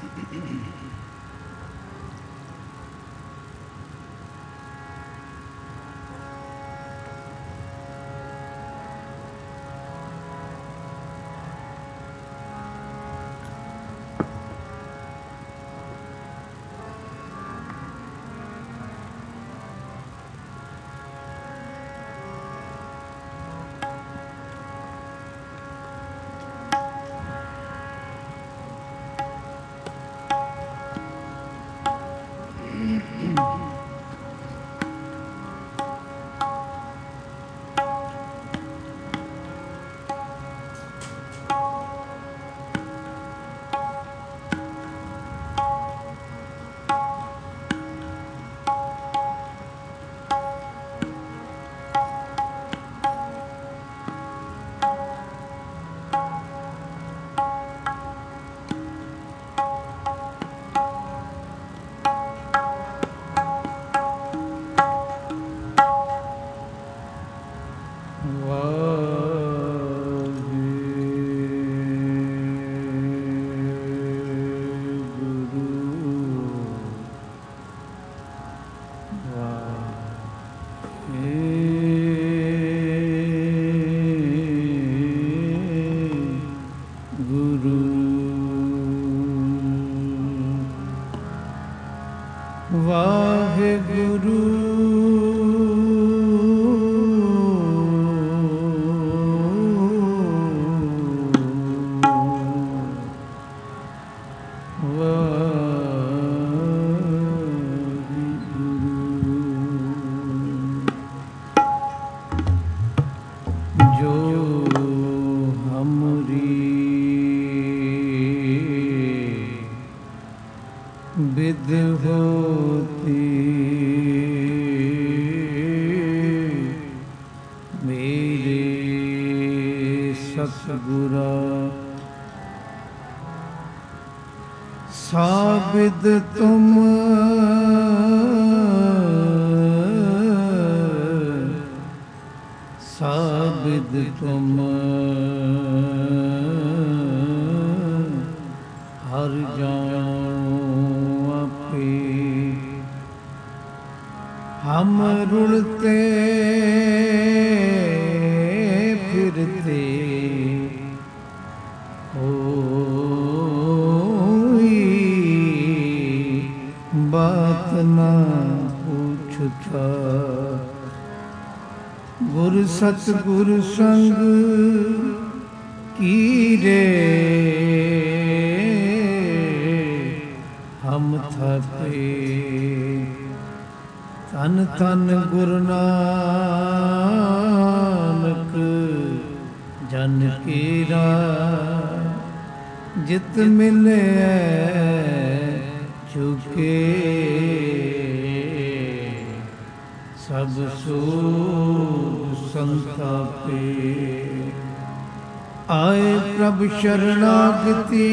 साबिद तुम साबिद तुम हर जाऊं आपे हम रुलते फिरते बात ना पूछता गुर सतगुर संग कीरे हम थके तन तन गुरु नानक जन केरा जित मिले चुके सब सूर संतापे आए प्रभु शरणागति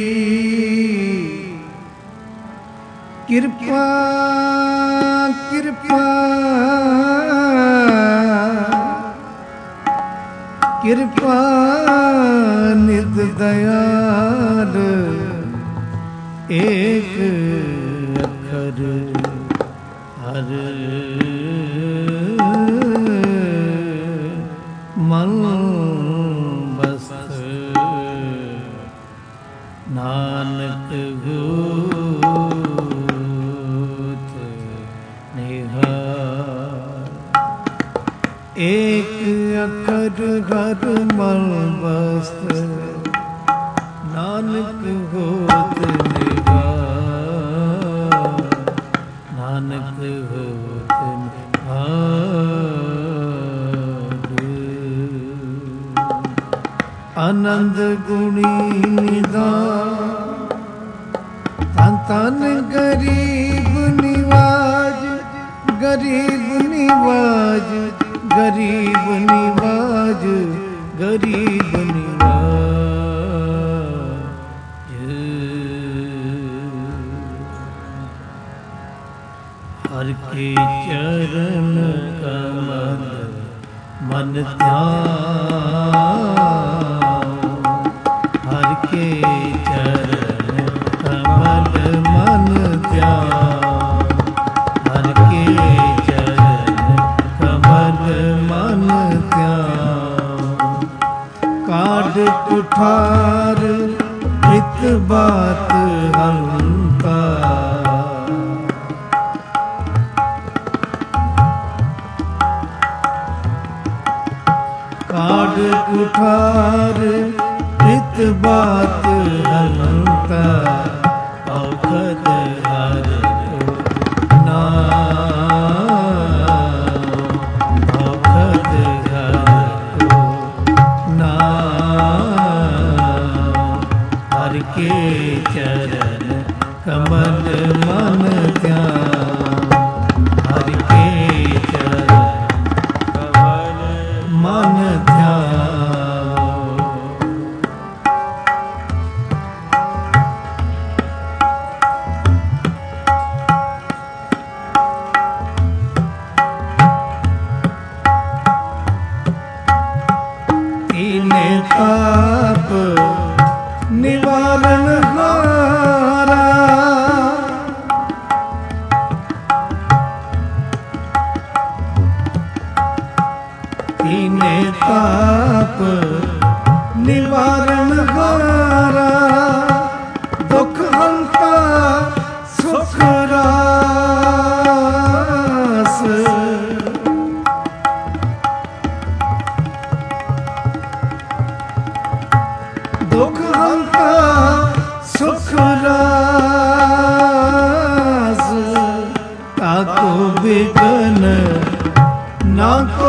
कृपा कृपा कृपा निध दयाल एक अखर हर मन बस्त नानक होत निहार एक अखर हर मन बस्त नानक होत निहार नानक होत निहार आनंद गुणी निधान तन तन गरीब निवाज गरीब निवाज गरीब निवाज गरीब निवाज हर के चरण कमल मन ध्यान हर के चरण कमल बात हंता काढ़ कुठार रित बात हंता औखद हर को नाम औखद हर को नाम हर के चरण कमल मन ध्यान हर के चरण कमल मन ध्यान तीने ताप निवारण हारा तीने ताप निवारण हारा दुख हंता सुख रास दुख हंता सुख रास ताको बिघन ना को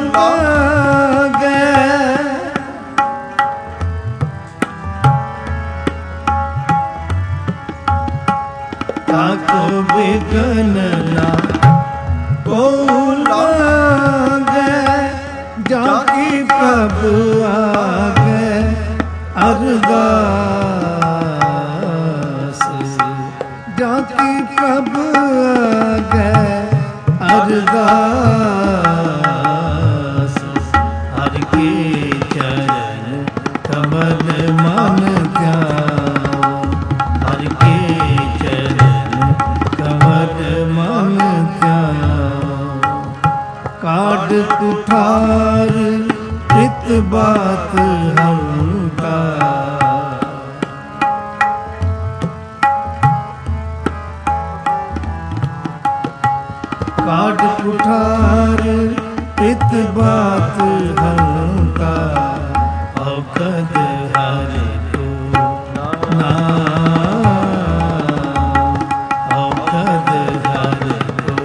लागे ताको बिघन ना को लागे जाकी प्रभु आगे अरदास जाकी प्रभु आगे अरदास हर के चरण कमल मन ध्यान हर के चरण कमल मन ध्यान काढ़ कुठार रित बात हंता काढ़ कुठार रित बात हंता औखद हर को नाम औखद हर को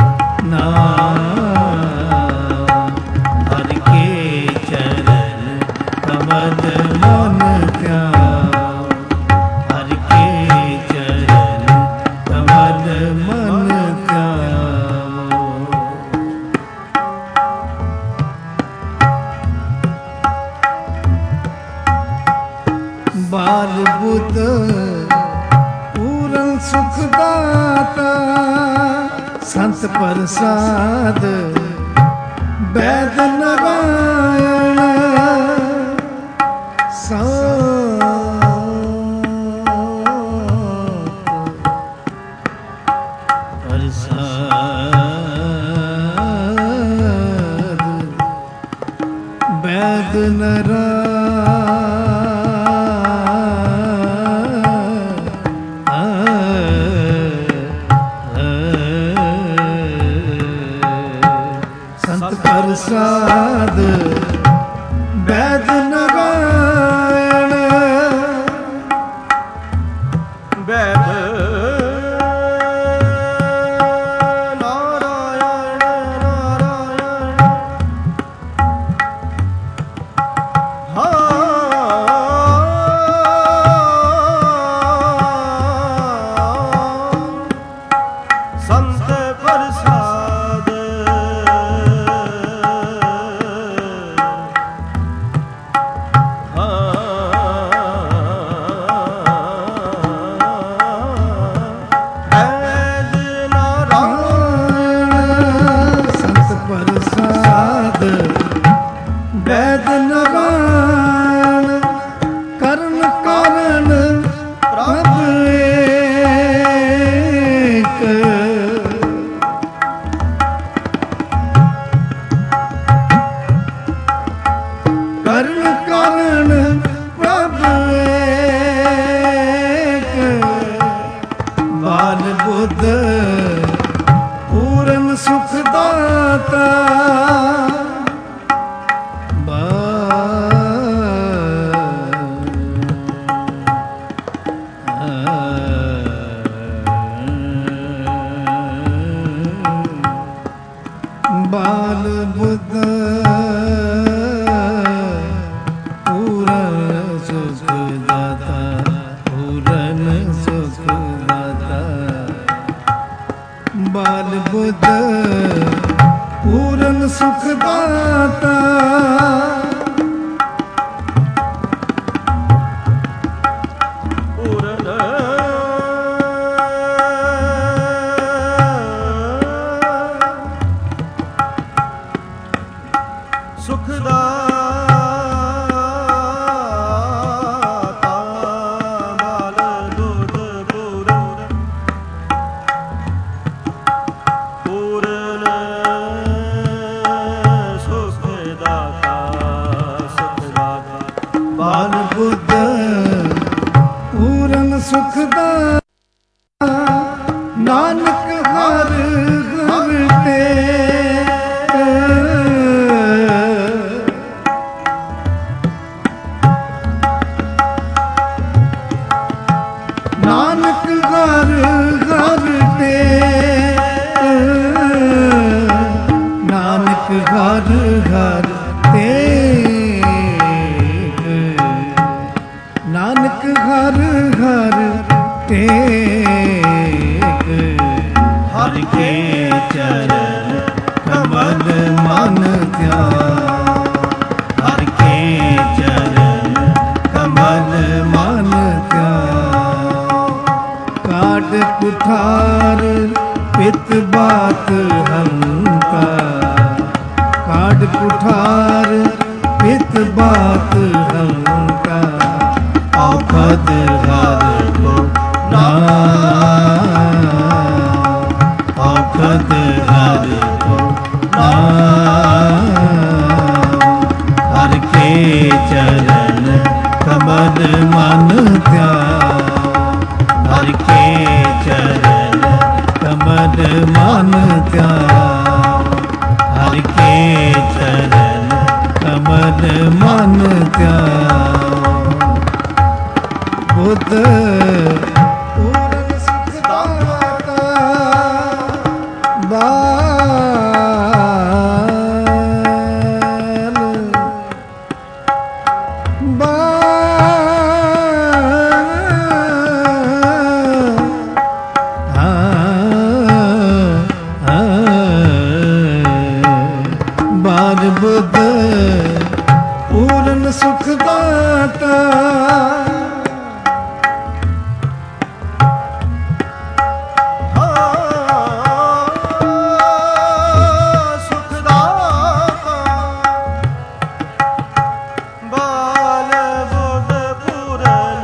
नाम हर के चरण कमल मन ध्यान हर के चरण कमल मन ध्यान बाल बुध पूरन सुख दाता संत प्रसाद वैद नारायण प्रसाद वैद संत प्रसाद वैद नारायण वैद नारायण संत प्रसाद ਬਾਲ ਬੁੱਧ ਪੂਰਨ ਸੁਖ ਦਾਤਾ ਬਾਲ ਬੁੱਧ ਪੂਰਨ ਸੁਖ ਦਾਤਾ ਪੂਰਨ ਸੁਖ ਦਾਤਾ ਬਾਲ ਬੁੱਧ ਪੂਰਨ ਸੁਖ ਦਾਤਾ ਸੁਖ ਦਾਤਾ ਬਾਲ ਬੁੱਧ ਪੂਰਨ ਸੁਖ ਦਾਤਾ ਬਾਲ ਬੁੱਧ ਪੂਰਨ ਸੁਖ ਦਾਤਾ ਨਾਨਕ ਹਰ ਹਰ ਤੇ ਨਾਨਕ ਘਰ ਘਰ ਟੇਕ ਨਾਨਕ ਘਰ ਘਰ ਟੇਕ ਨਾਨਕ ਘਰ ਘਰ ਟੇਕ ਹਰਿ ਕੇ ਚਰਨ ਕਮਲ ਮਨ ਧਿਆਨ ਹਰਿ ਕੇ ਚਰਨ ਕਮਲ ਮਨ ਧਿਆਨ ਕਾਢ ਕੁਠਾਰ ਪਿਤ ਬਾਤ ਹੰਤਾ ਕਾਢ ਕੁਠਾਰ ਪਿਤ ਬਾਤ ਹੰਤਾ ਔਖਦ ਹਰ ਕੋ ਨਾਮ ਔਖਦ ਹਰ ਕੋ ਨਾਮ ਹਰਿ ਕੇ ਚਰਨ ਕਮਲ ਮਨ ਧਿਆਨ ਹਰਿ ਕੇ ਚਰਨ ਕਮਲ ਮਨ ਧਿਆਨ ਹਰਿ ਕੇ ਚਰਨ ਕਮਲ ਮਨ ਧਿਆਨ ਬੁੱਧ ਪੂਰਨ ਸੁਖ ਦਾਤਾ ਬਾਲ ਬੁੱਧ ਪੂਰਨ ਸੁਖ ਦਾਤਾ ਸੁਖ ਦਾਤਾ ਬਾਲ ਬੁੱਧ ਪੂਰਨ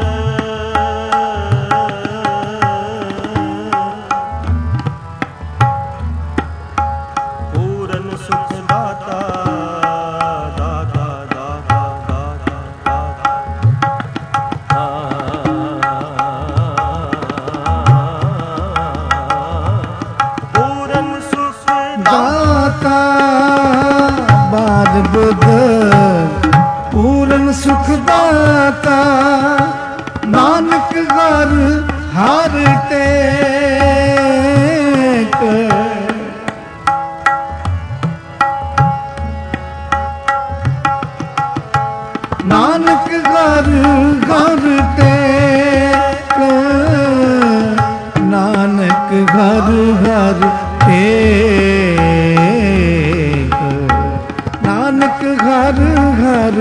ਪੂਰਨ ਸੁਖ ਦਾਤਾ ਦਾਤਾ ਦਾਤਾ ਦਾਤਾ ਪੂਰਨ ਸੁਖ ਦਾਤਾ ਬਾਲ ਬੁੱਧ ਪੂਰਨ ਸੁਖ ਦਾਤਾ ਨਾਨਕ ਘਰ ਹਰ ਟੇਕ ਨਾਨਕ ਘਰ ਘਰ ਟੇਕ ਨਾਨਕ ਘਰ ਘਰ ਟੇਕ ਨਾਨਕ ਘਰ ਘਰ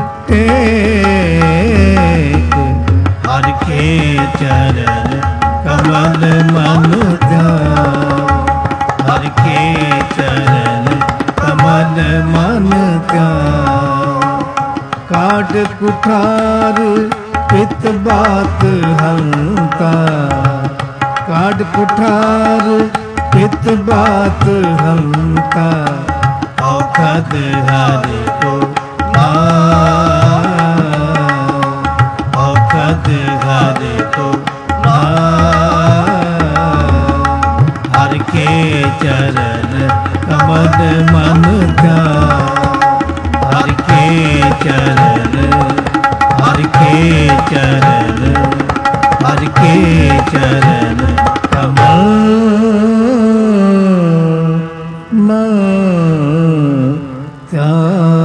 ਟੇਕ ਹਰਿ ਕੇ ਚਰਨ ਕਮਲ ਮਨ ਧਿਆਨ ਹਰਿ ਕੇ ਚਰਨ ਕਮਲ ਮਨ ਧਿਆਨ ਕਾਢ ਕੁਠਾਰ ਪਿਤ ਬਾਤ ਹੰਤਾ ਕਾਢ ਕੁਠਾਰ ਪਿਤ ਬਾਤ ਹੰਤਾ ਔਖਦ ਹਰਿ ਕੋ ਨਾਮ ਔਖਦ ਹਰਿ ਕੋ ਨਾਮ कमल मन का हर के चरण हर के चरण हर के चरण कमल मन का।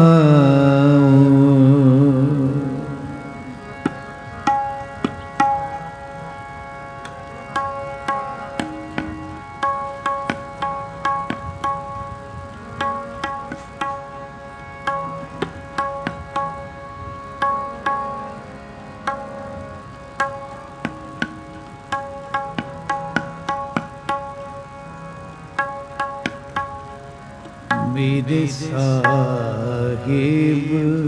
मेरे साहिब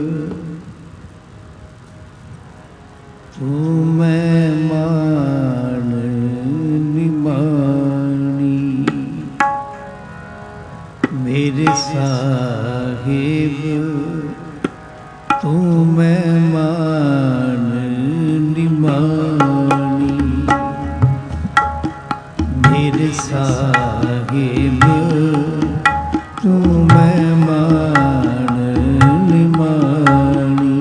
तू मैं मान निमानी, मेरे साहिब तू मैं मान निमानी, मेरे साहिब तू मैं मान निमानी।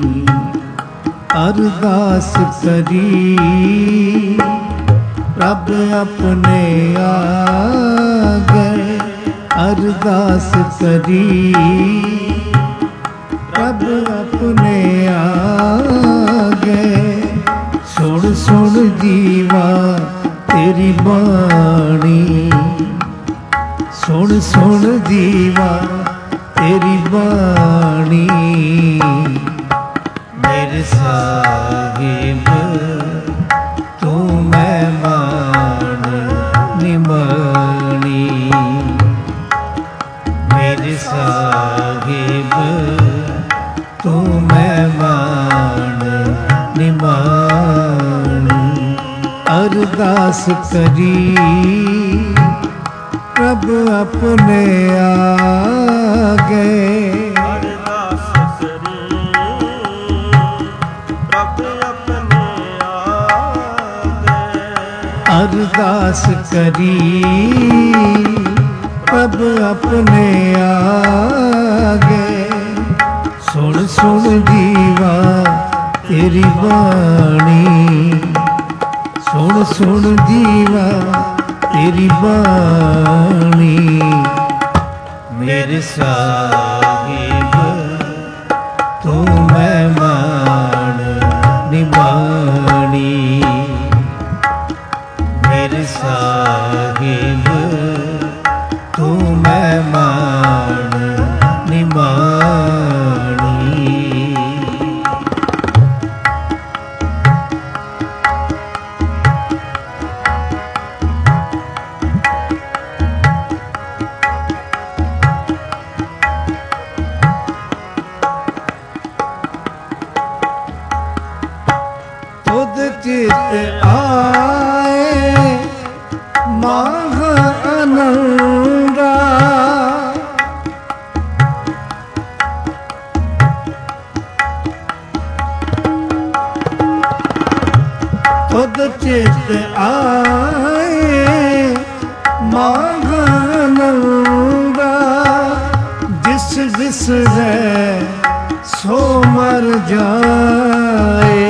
अरदास करी प्रभ अपने आगे, अरदास करी प्रभ अपने आगे। सुन सुन जीवा तेरी बाणी, सुन सुन जीवा तेरी बाणी। मेरे साहिब तू मैं मान निमानी, मेरे साहिब तू मैं मान निमानी। अरदास करी प्रभ अपने आगे, अरदास करी प्रभ अपने आगे। अरदास करी प्रभ अपने आगे। सुन सुन जीवा तेरी बाणी, सुन सुन जीवा तेरी बाणी। मेरे साहिब तू मैं मान निमानी, मेरे साहिब तू मैं मान निमानी। खुद चित आए माह आनंदा, खुद चित आए माह आनंदा। जिस विसरे सो मर जाए,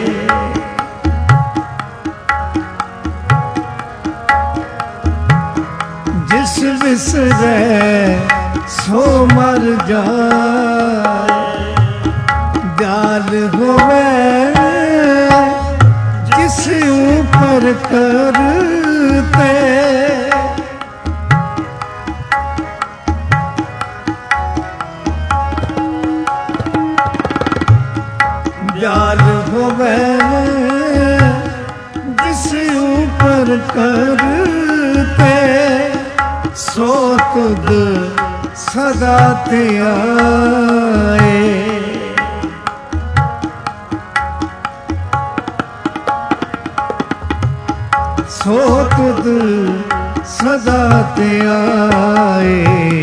जिस विसरे सो मर जाए। जाल होवे जिस ऊपर करते, जाल होवे जिस ऊपर करते। सो तुद सदा ते आए, सो तुद सदा ते आए।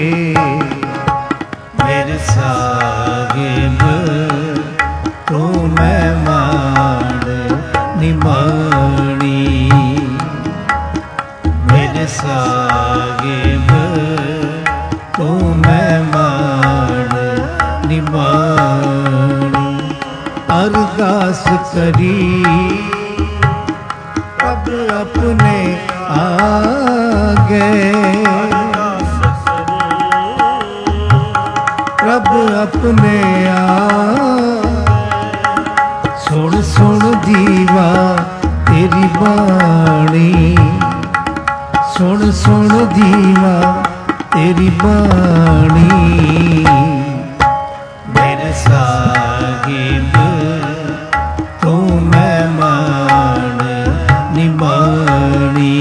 मेरे साहिब तू मैं मान निमानी, मेरे साहिब तू अपने आगे, रब अपने सुन सुन जीवा तेरी बाणी, सुन सुन जीवा तेरी बाणी। मेरे साहिब तू मेहमान निमानी,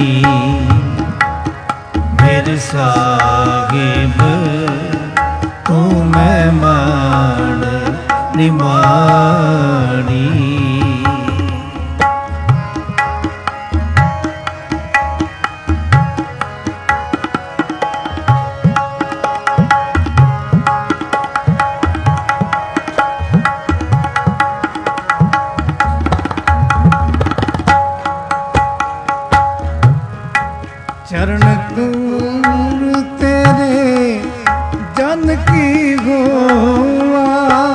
मेरे साहिब तू मेहमान निमानी। चरण दूर तेरे जन की गोवा,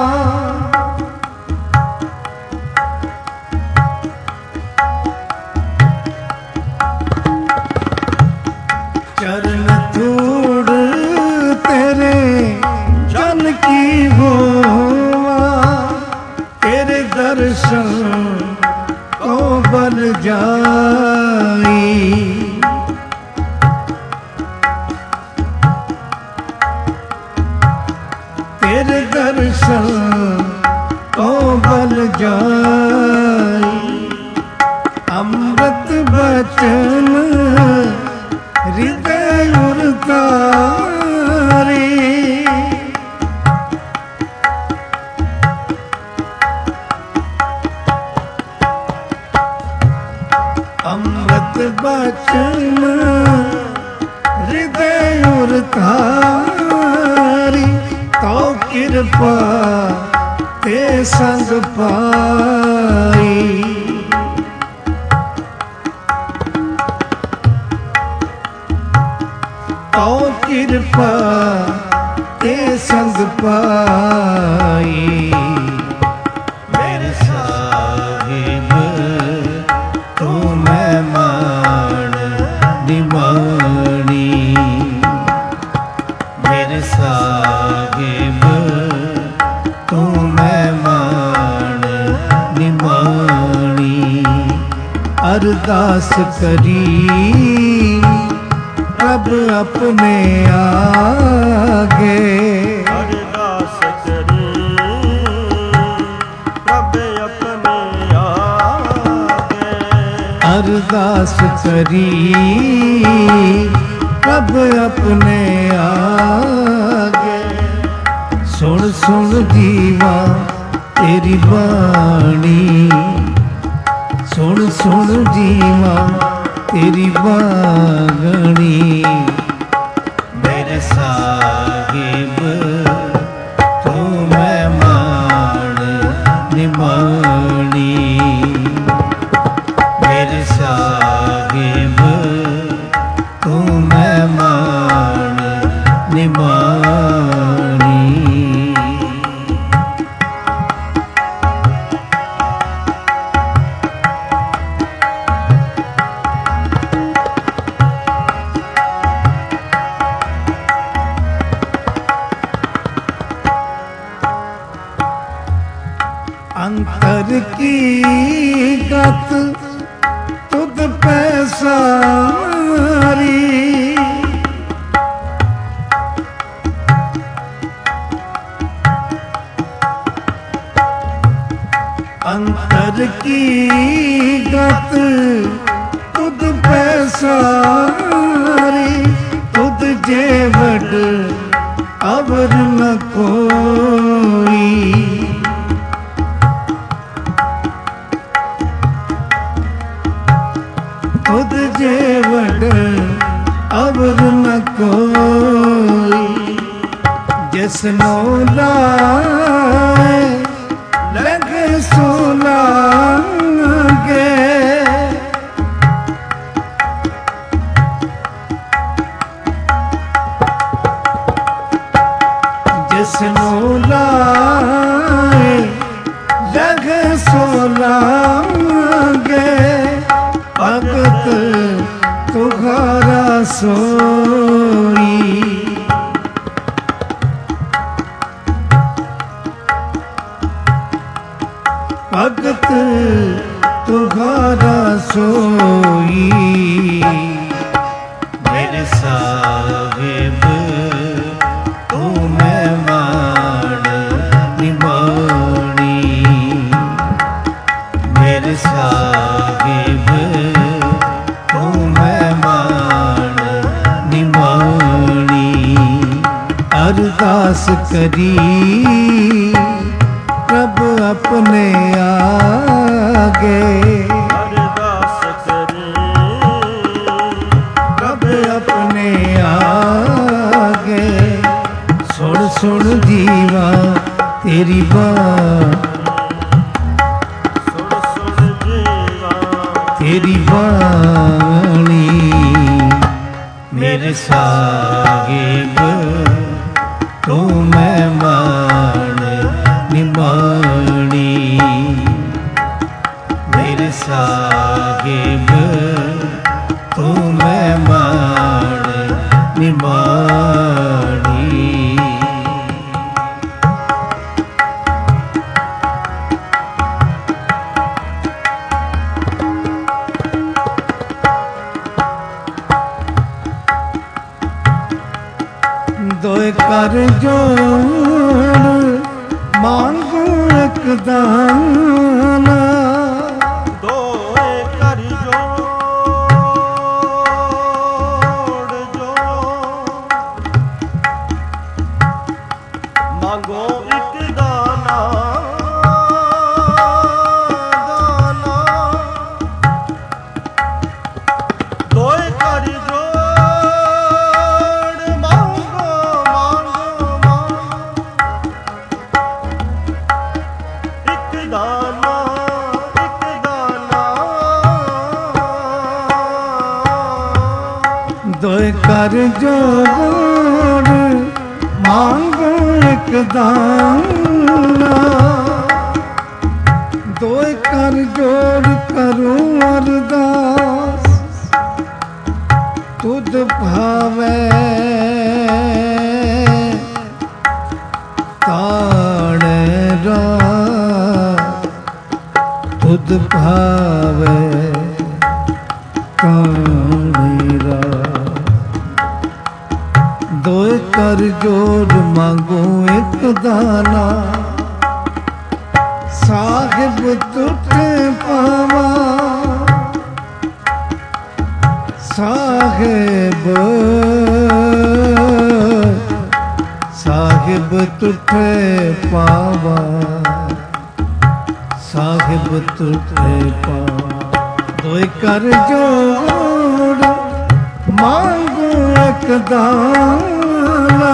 चरण दूर तेरे जन की गोवा, तेरे दर्शन को बल जाई, तेरे दर्शन को बल जाई। अमृत बचन हृदय उतारी, अमृत बचन हृदय उतारी। तो कृपा ते संग पाई, तो कृपा ते संग पाई। मेरे साहिब तू मेहमान निमानी, मेरे साहिब तू मेहमान निमानी। अरदास करी रब अपने आगे, अरदास करी रब अपने आगे, अरदास करी रब अपने आगे। सुन सुन जीवा तेरी बाणी, सुन सुन जीवा तेरी बागणी। मेरे साहिब तू मेहमान निमानी, मेरे साहिब तू मेहमान निमानी। अंतर की गत तुद पैसारी, अंतर की गत तुद पैसारी। तुद जेवड अवर न कोई, खुद जेवड अवर न कोई। जिसनो लाए लग सुनागे, जिसनो लाए लग सुनागे। भगत तुहारा सोई भगत तुहारा सोई मेरे साहिब तू मेहमान निमानी मेरे साहिब तू मेहमान निमानी अरदास करी प्रभ अपने आगे अरदास करी प्रभ अपने आगे सुन सुन जीवा तेरी बात सुन सुन जीवा तेरी बाणी मेरे साहिब तू मेहमान निमानी मेरे साहिब तू मेहमान निमानी दोए कर जोड़ मांगो एक दाना दोए कर जोड़ जो मांगो एक दाना दाना दोए कर जोड़ मांगो मांगो मांगो एक दाना दोए कर जोड़ मांगो एक दाना दोए कर जोड़ करूं अरदास तुद भावे ताण रात तुद भावे ताण रात दोए कर जोड़ मांगो एक दाना साहिब तुठे पावा साहिब साहिब तुठे पावा साहिब तुठे पावा दोए कर जोड़ मांगो एक दाना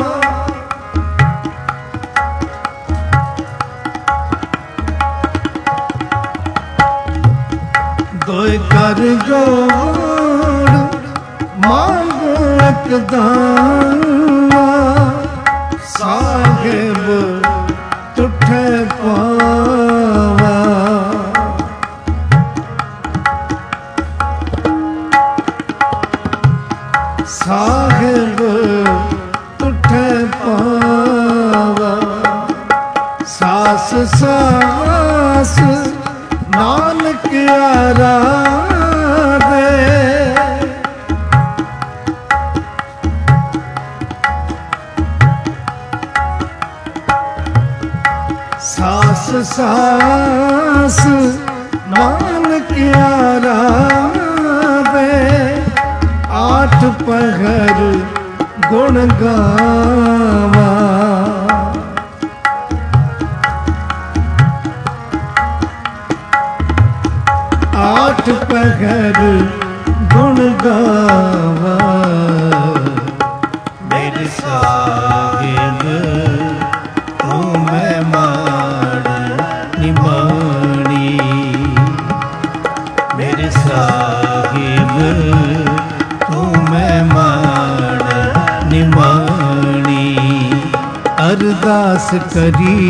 दोए कर जोड़ मांगो एक दाना साहिब तुठे पावा साहिब तुठे पावा सास सास नानक आराधे सास सास नानक आराधे आठ पहर गुण गावा आठ पहर गुण गावा मेरे साहिब तू मेहमान निमानी मेरे साहिब तू मेहमान निमानी अरदास करी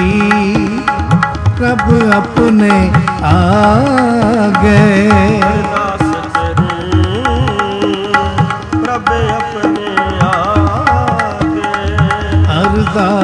प्रभ अपने आ गए अरदास करी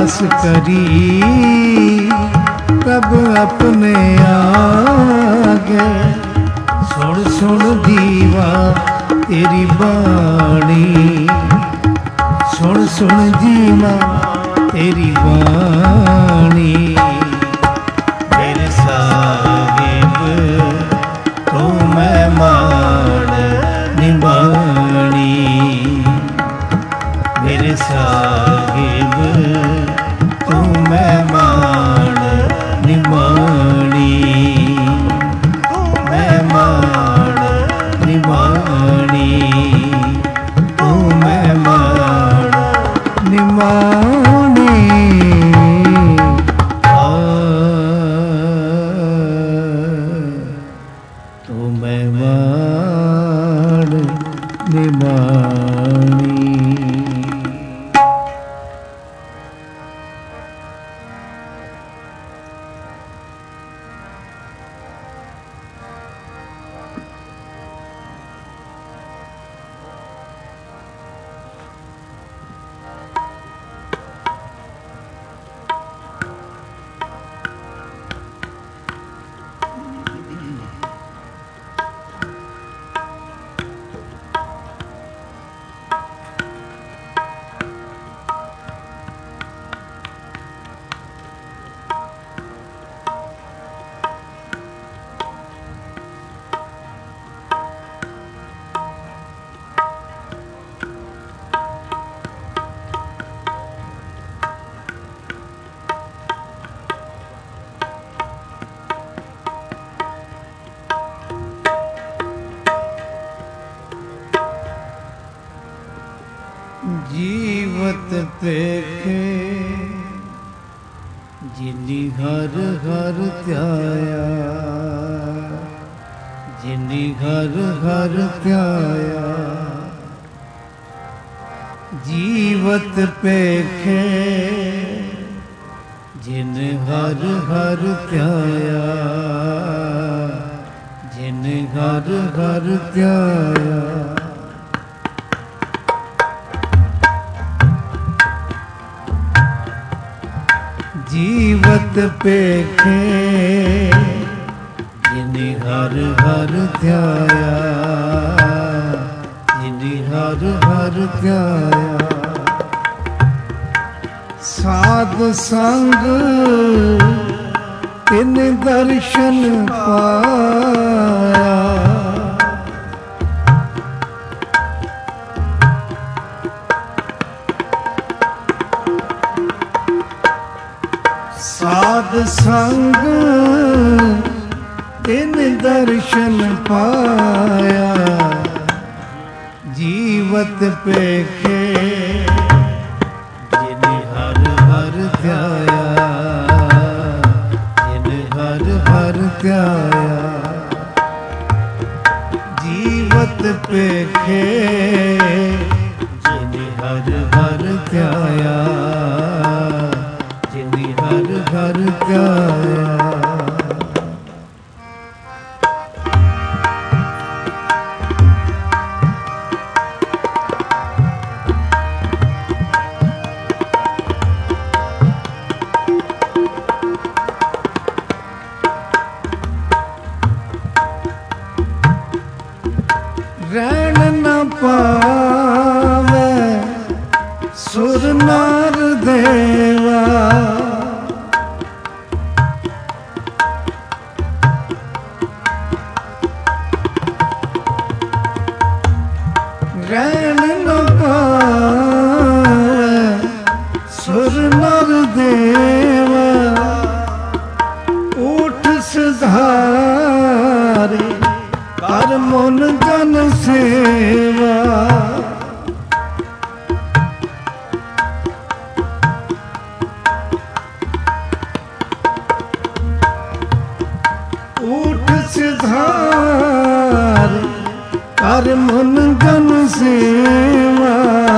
आस करी तब अपने आगे। सुन सुन जीवा तेरी बाणी, सुन सुन जीवा तेरी बाणी। मेरे साहिब तू मैं मान निभानी, मेरे साहिब तू मैं मान निभानी, मैं मान निभानी, तू मैं मान निभानी। तू मैं मान निभानी। जीवत पेखे जिनी हर हर ध्याया, जिनी हर हर ध्याया। जीवत पेखे जिन हर हर ध्याया, जिन हर हर ध्याया। जीवत पेखे जिनि हर हर ध्याया, जिनि हर हर ध्याया। साध संग तिन दर्शन पाया, साध संग तिन दर्शन पाया। जीवत पेखे जिन हर हर ध्याया, जिन हर हर ध्याया। जीवत पेखे जिन हर हर ध्याया, हर हर ध्याया। रैन न पावे सुर नार देवा, रैन न पावे सुर नर देवा। उठ सिधारे कर मन जन सेवा, उठ सिधारे कर मन जन सेवा।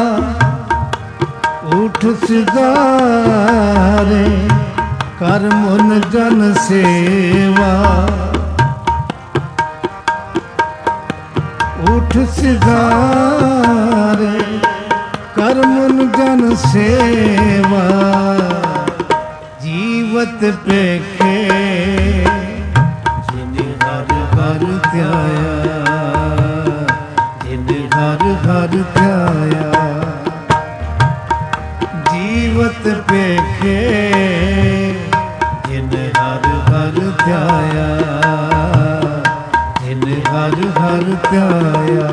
उठ सिधारे कर मन जन सेवा। उठ सिधारे ਕਰਮਨ ਜਨ ਸੇਵਾ ਜੀਵਤ ਪੇਖੇ ਜਿਨ ਹਰ ਹਰ ਧਿਆਇਆ ਜਿਨ ਹਰ ਹਰ ਧਿਆਇਆ ਜੀਵਤ ਪੇਖੇ ਜਿਨ ਹਰ ਹਰ ਧਿਆਇਆ ਜਿਨ ਹਰ ਹਰ ਧਿਆਇਆ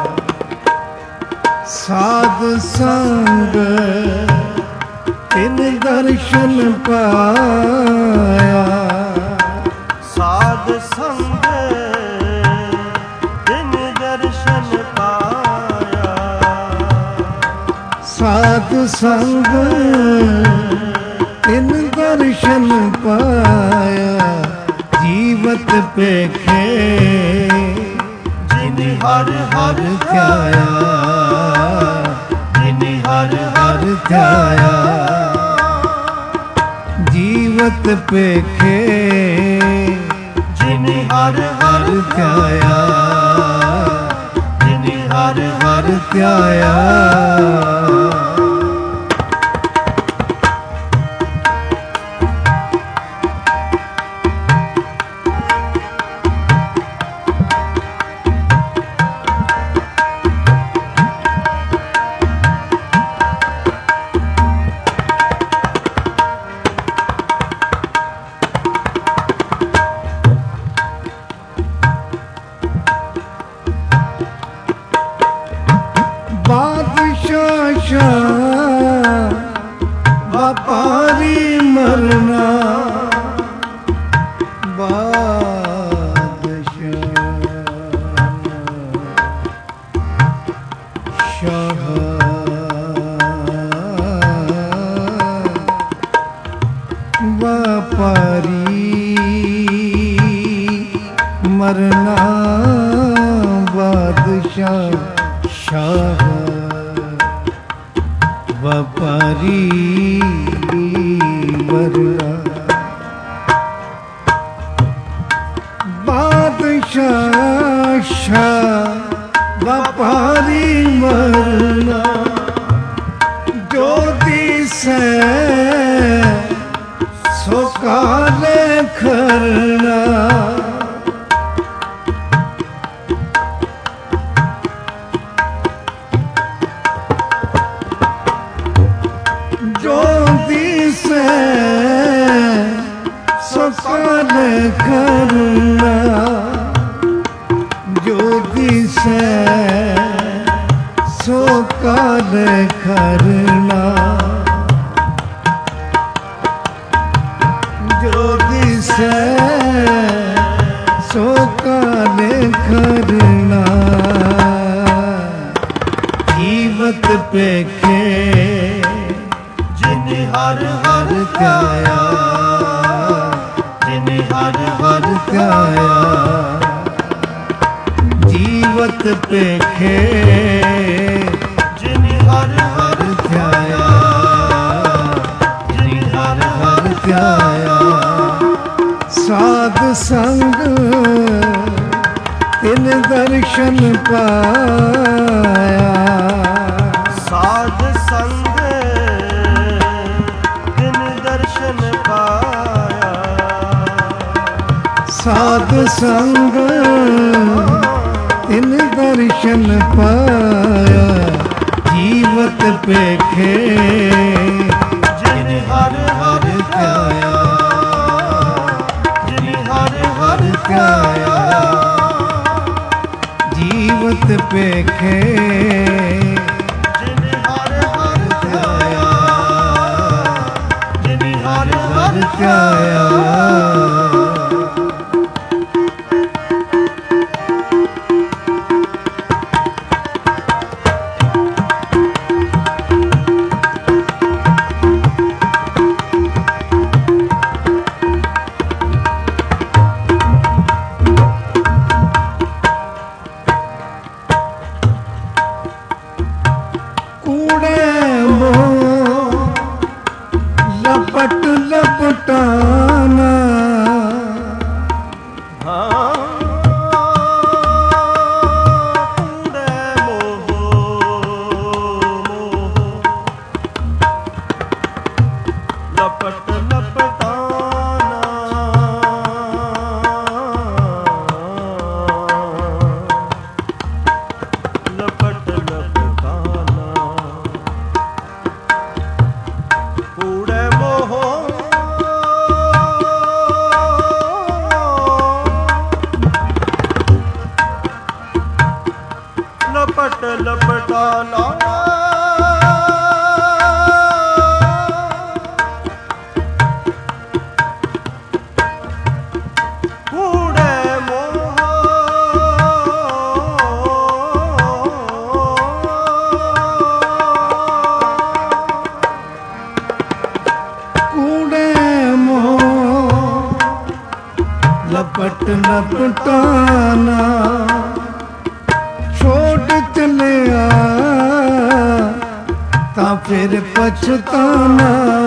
ਸਾਧ ਸੰਗ ਤਿਨ ਦਰਸ਼ਨ ਪਾਇਆ ਸਾਧ ਸੰਗ ਤਿਨ ਦਰਸ਼ਨ ਪਾਇਆ ਸਾਧ ਸੰਗ ਤਿਨ ਦਰਸ਼ਨ ਪਾਇਆ ਜੀਵਤ ਪੇਖੇ ਜਿਨ ਹਰ ਹਰ ਧਿਆਇਆ ਜਿਨ ਹਰ ਹਰ ਧਿਆਇਆ ਜੀਵਤ ਪੇਖੇ ਜਿਨ ਹਰ ਹਰ ਧਿਆਇਆ ਜਿਨ ਹਰ ਹਰ ਧਿਆਇਆ ਵਪਾਰੀ ਮਰਨਾ ਬਾਦਸ਼ਾਹ ਵਪਾਰੀ ਮਰਨਾ ਬਾਦਸ਼ਾਹ ਸ਼ਾਹ ਵਪਾਰੀ ਮਰਨਾ ਬਾਦਸ਼ਾਹ ਸ਼ਾਹ ਵਪਾਰੀ ਮਰਨਾ ਜੋ ਦਿਸੈ ਸੋ ਕਾਲੇ ਖਰਨਾ ਸਕਾਲ ਕਰਨਾ ਜੋ ਦਿਸੈ ਸੋ ਕਾਲ ਕਰਨਾ ਜੋ ਦਿਸੈ ਸੋ ਕਾਲ ਕਰਨਾ ਜੀਵਤ ਪੇਖੇ ਜਿਨ ਹਰ ਹਰ ਧਿਆਇਆ ਜਿਨ ਹਰ ਹਰ ਧਿਆਇਆ ਜੀਵਤ ਪੇਖੇ ਜਿਨ ਹਰ ਹਰ ਧਿਆਇਆ ਜਿਨ ਹਰ ਹਰ ਧਿਆਇਆ ਸਾਧ ਸੰਗ ਤਿਨ ਦਰਸ਼ਨ ਪਾਇਆ ਸਾਧ ਸੰਗ ਤਿਨ ਦਰਸ਼ਨ ਪਾਇਆ ਸਾਧ ਸੰਗ ਤਿਨ ਦਰਸ਼ਨ ਪਾਇਆ ਜੀਵਤ ਪੇਖੇ ਜਿਨ ਹਰ ਹਰ ਧਿਆਇਆ ਜਿਨ ਹਰ ਹਰ ਧਿਆਇਆ ਜੀਵਤ ਪੇਖੇ ਜਿਨ ਹਰ ਹਰ ਧਿਆਇਆ ਜਿਨ ਹਰ ਹਰ ਧਿਆਇਆ ਲਪਟ ਲਪਟਾਨਾ ਕੂੜੇ ਮੋਹ लपट लपटाना कूड़े मोह कूड़े मोह लपट लपटाना छोड़ चलिया ता फिर पछताना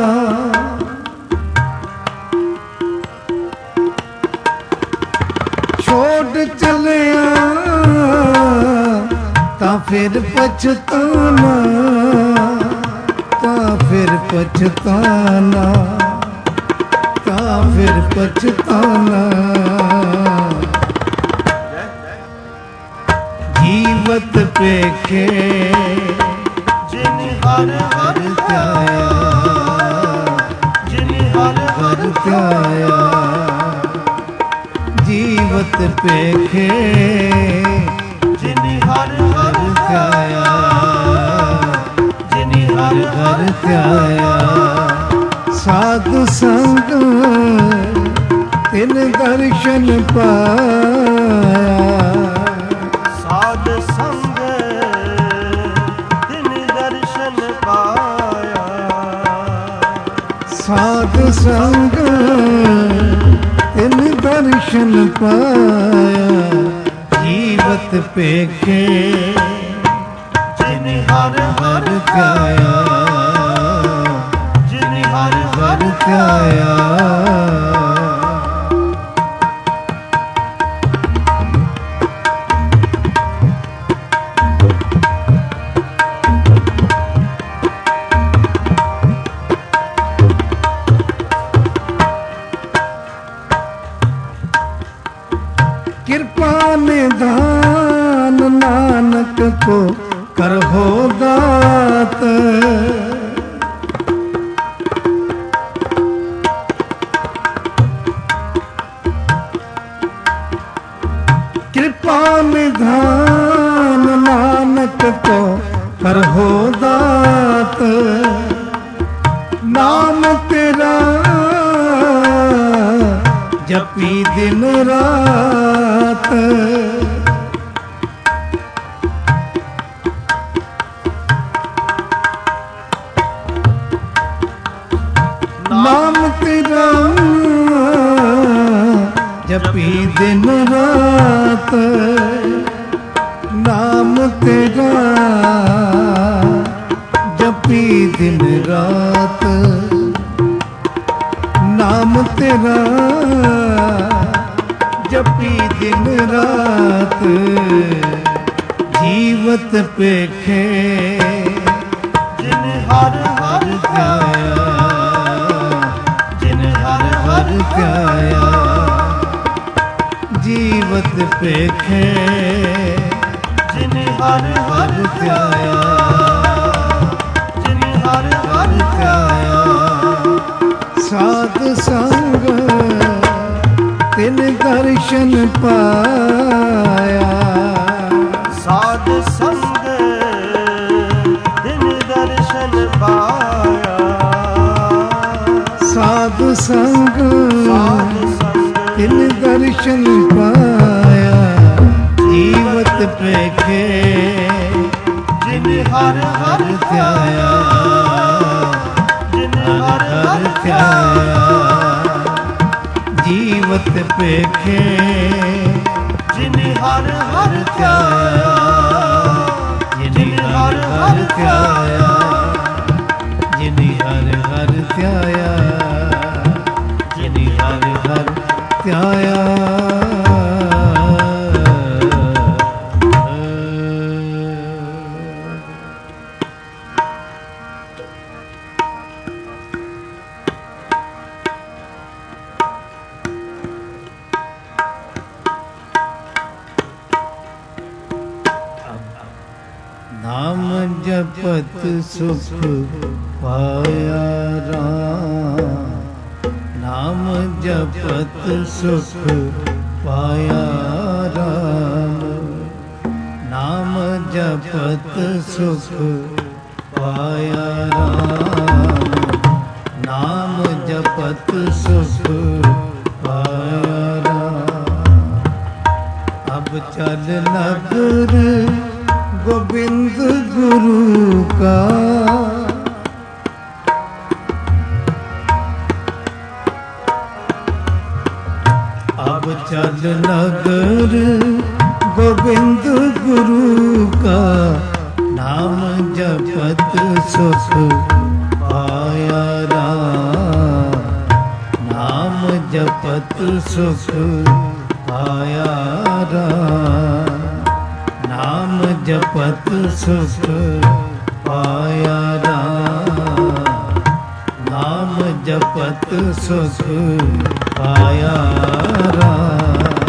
छोड़ चलिया ता फिर पछताना ता फिर पछताना ता फिर पछताना जीवत पेखे जिन हर हर त्याया जिन हर हर त्याया जीवत पेखे जिन हर हर त्याया जिन हर हर त्याया साधु संग तिन दर्शन पाया साध संग तिन दर्शन पाया साध संग तिन दर्शन पाया जीवत पेखे जिन हर हर त्याया जिन हर हर त्याया कृपा निधान नानक को करहो दात कृपा निधान नानक को करहो दात नाम तेरा जपी दिन रात नाम तेरा जपी दिन रात नाम तेरा जपी दिन रात नाम तेरा जपी दिन रात जीवत पेखे जिन हर हर त्याया जिन हर हर त्याया जीवत पेखे जिन हर हर त्याया जिन हर हर त्याया साध संग तिन दर्शन पाया साध संग तिन दर्शन पाया साध संग साध संग तिन दर्शन पाया जीवत पेखे जिन हर हर त्याया जिन हर हर त्याया जीवत पेखे जिन हर हर त्याया जिन हर हर त्याया जिन हर हर त्याया जिन हर हर त्याया नाम जपत सुख पाया राम, नाम जपत सुख पाया राम, नाम जपत सुख पाया राम। नाम जपत सुख पाया राम। अब चल नगर गोविंद गुरु का। अब चल नगर गोविंद गुरु का। नाम जपत सुख पाया राम। नाम जपत सुख पाया राम। नाम जपत सुख पाया राम। नाम जपत सुख पाया राम।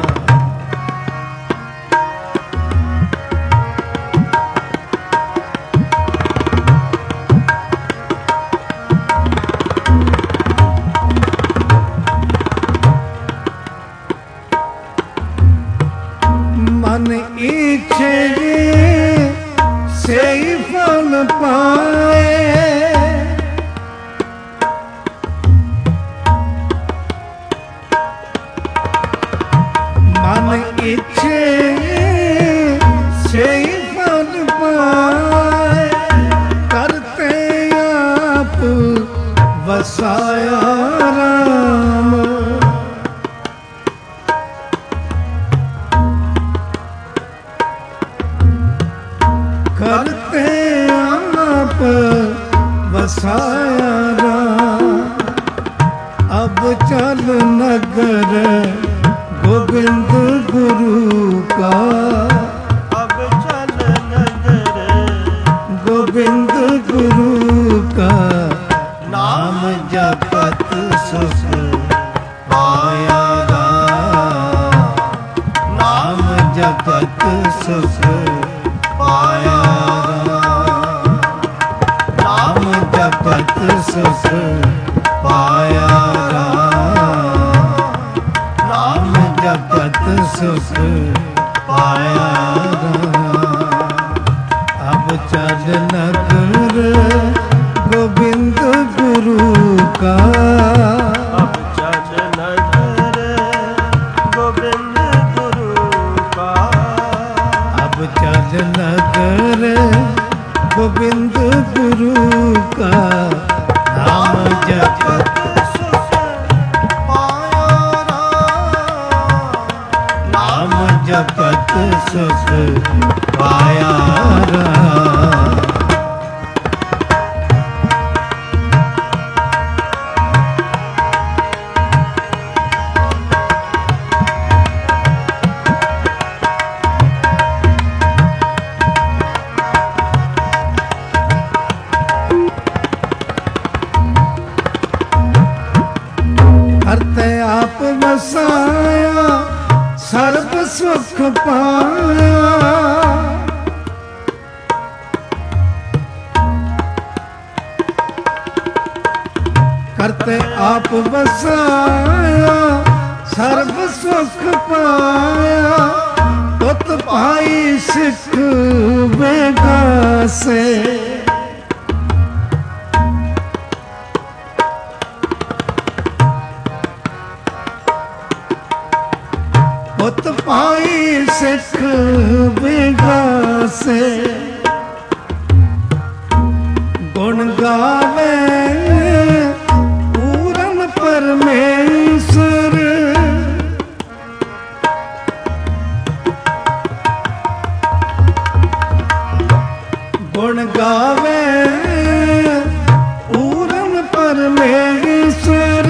मन इच्छे से फल पाए। मन इच्छे से फल पाए। करते आप वसाया राम। करते आप वसाया राम। अब चल नगर गोविंद गुरु का। अब चल नगर गोविंद गुरु का। नाम जपत सुख पाया राम। नाम जपत सुख पाया राम। नाम जपत सुख पाया राम। नाम जपत सुख पाया राम। अब चल नगर गोविंद गुरु का। अब चल नगर गोविंद गुरु का। अब चल नगर गोविंद गुरु का। नाम जपत सुख पाया राम। नाम जपत सुख पाया राम। करते आप वसाया सर्व सुख पाया। करते आप वसाया सर्व सुख पाया। पुत पाई सिख बेगा से। पुत पाई सिख बेगा से। गुण गावे पूरन परमेश्वर। गुण गावे पूरन परमेश्वर।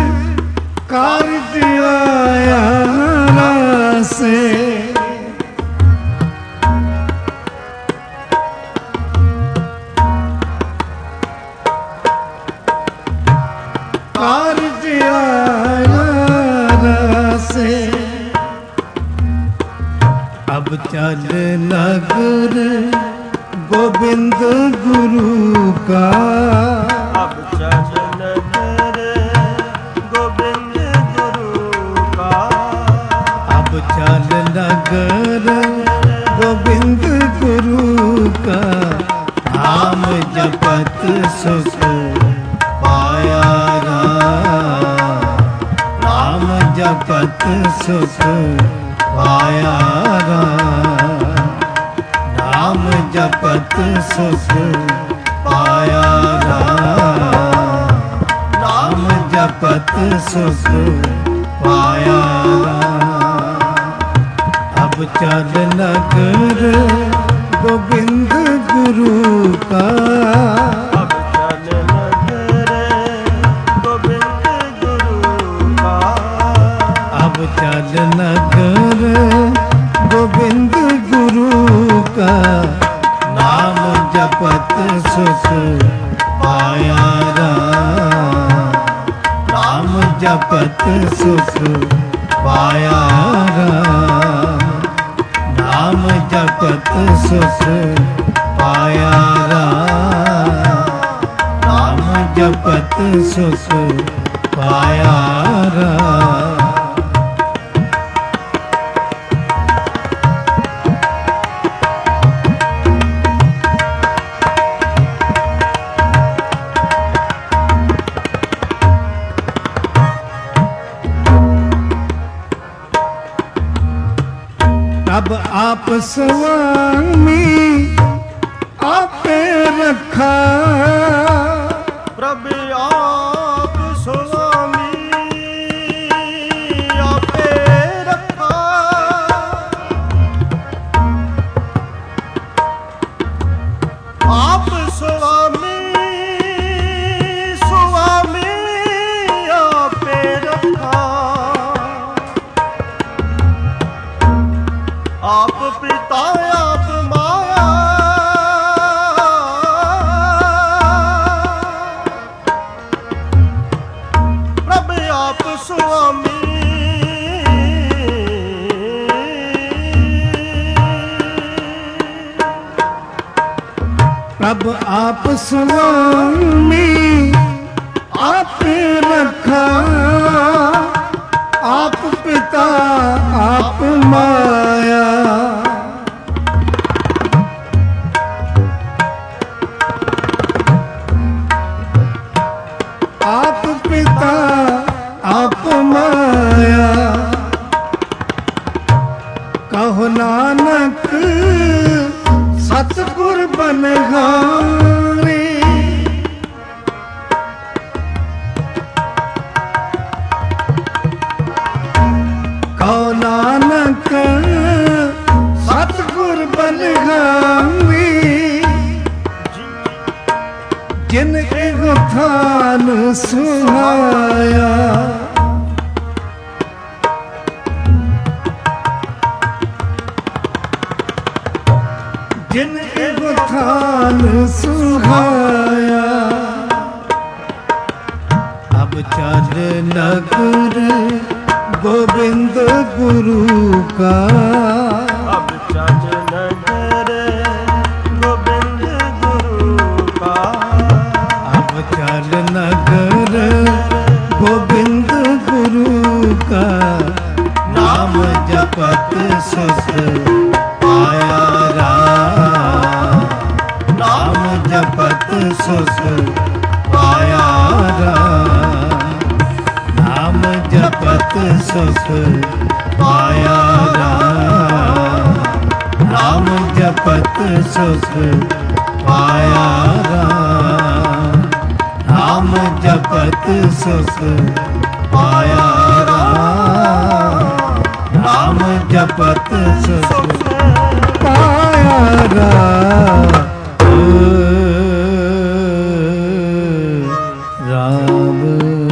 कार्य आया से। कार्य आया से। अब चल नगर गोविंद गुरु का। अब चल नगर गोविंद गुरु का। अब चल नगर गोविंद गुरु का नाम जपत सुख पाया राम। नाम जपत सुख पाया राम। नाम जपत सुख पाया राम। नाम जपत सुख पाया राम। अब चल नगर गोविंद गुरु का। अब चल नगर गोविंद गुरु का। अब चल नगर गोविंद गुरु का। नाम जपत सुख पाया राम। नाम जपत सुख पाया राम। नाम जपत सुख पाया राम। नाम जपत सुख पाया राम। तब आप स्वामी आपे रखा। प्रभु आप स्वामी आपे रखा। आप स्वामी स्वामी आपे रखा। आप पिता आप माया। प्रभु आप स्वामी प्रभु आप स्वामी आप रखा। आप पिता आप माया। आप पिता आप माया। कहो नानक सतगुर बनहारे। कहो नानक सतगुर बनहारे। जिन एगो थान सुहाया। जिन एगो थान सुहाया। अब चल नगर गोविंद गुरु का। अब चल नगर गोविंद गुरु का। अब चल नगर गोविंद गुरु का। नाम जपत सुख पाया राम। नाम जपत सुख पाया राम। नाम जपत सुख पाया राम। नाम जपत सुख पाया राम। नाम जपत सुख पाया राम। नाम जपत सुख पाया राम। राम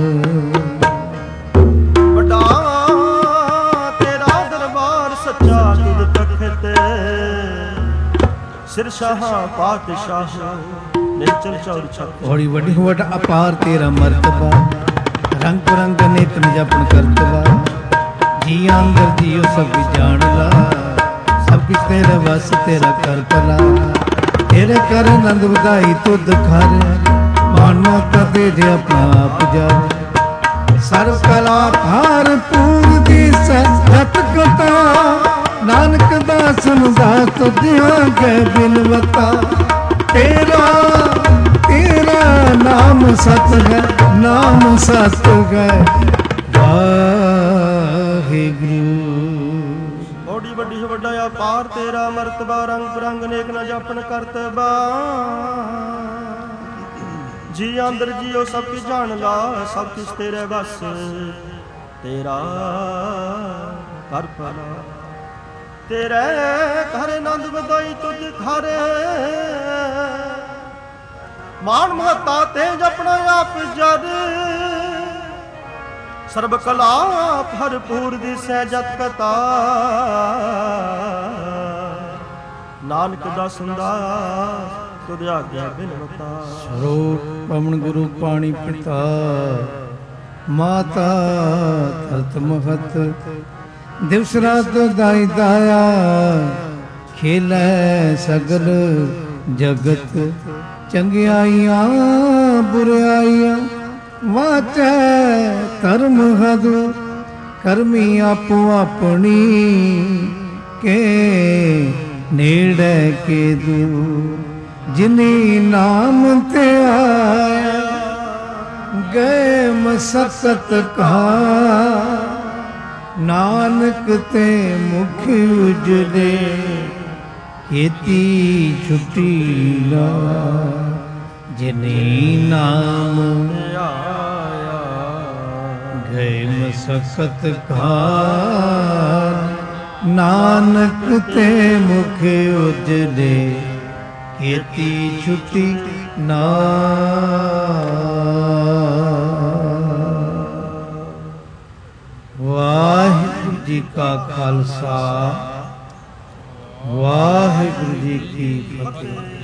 ਵੱਡਾ ਤੇਰਾ ਦਰਬਾਰ ਸੱਚਾ ਤੁਧ ਤਖਤ। ਸਿਰਸ਼ਾਹ ਪਾਤਸ਼ਾਹ ਨਿਚਲ ਚੌਰ ਛਕ। बड़ी वड्डी वड्डा अपार तेरा मर्तबा। रंग बिरंग नित जपन करतबा। जिया अंदर जियो सब जान ला। सब कुछ तेरे बस तेरा कर भला। तेरे कर नंद ਵਧਾਈ तुद खर। मानो तबे जे अपना आप जा। सर्व कला भार पूर दी सत कथा। ਨਾਨਕ ਦਾਸਨ ਦਾ ਤੁਧਿਆਂ ਗੈ ਬਿਨਵਤਾ ਤੇਰਾ ਤੇਰਾ ਨਾਮ ਸਤ ਹੈ ਨਾਮ ਸਤ ਹੈ ਵਾਹਿਗੁਰੂ। ਓਡੀ ਵੱਡੀ ਵੱਡਾ ਅਪਾਰ ਤੇਰਾ ਮਰਤਬਾ ਰੰਗ ਬਰੰਗ ਨੇਕ ਨਾ ਜਾਪਨ ਕਰਤਬਾ ਜੀ ਅੰਦਰ ਜੀਓ ਸਭ ਕੀ ਜਾਣ ਲਾ ਸਭ ਕਿਸ ਤੇਰੇ ਬਸ ਤੇਰਾ ਕਰ ਭਲਾ ਤੇਰੇ ਘਰ ਆਨੰਦ ਵਧਾਈ ਤੁਧ ਘਰ ਮਾਨ ਮਹਤਾ ਤੇਜ ਆਪਣਾ ਆਪ ਜਦ ਸਰਬ ਕਲਾ ਭਰਪੂਰ ਦਿਸੈ ਜਤ ਕਤਾ ਨਾਨਕ ਦਾਸਨ ਦਾ ਤੁਧ ਆਗਿਆ ਬਿਨਵਤਾ। ਸਰੂਪ ਪਵਨ ਗੁਰੂ ਪਾਣੀ ਪਿਤਾ ਮਾਤਾ ਧਰਤ ਮਹਤ ਦਿਵਸ ਰਾਤ ਦਾਈ ਦਾਇਆ ਖੇਲੈ ਸਗਲ ਜਗਤ ਚੰਗਿਆਈਆਂ ਬੁਰਿਆਈਆਂ ਵਾਚੈ ਧਰਮ ਹਦ ਕਰਮੀ ਆਪੋ ਆਪਣੀ ਕੇ ਨੇੜੇ ਕੇ ਦੂਰ ਜਿਨੀ ਨਾਮ ਤੇ ਆਇਆ ਗਏ ਮਸਕਤ ਕਾ ਨਾਨਕ ਤੇ ਮੁਖ ਉਜਲੇ ਕੀਤੀ ਛੁੱਟੀ ਲਾ ਜਿਨੀ ਨਾਮ ਆਇਆ ਗਏ ਮਸਕਤ ਕਾ ਨਾਨਕ ਤੇ ਮੁਖ ਉਜਲੇ ਕੀਤੀ ਛੁੱਟੀ ਨਾ। ਵਾਹਿਗੁਰੂ ਜੀ ਕਾ ਖਾਲਸਾ ਵਾਹਿਗੁਰੂ ਜੀ ਕੀ ਫਤਿਹ।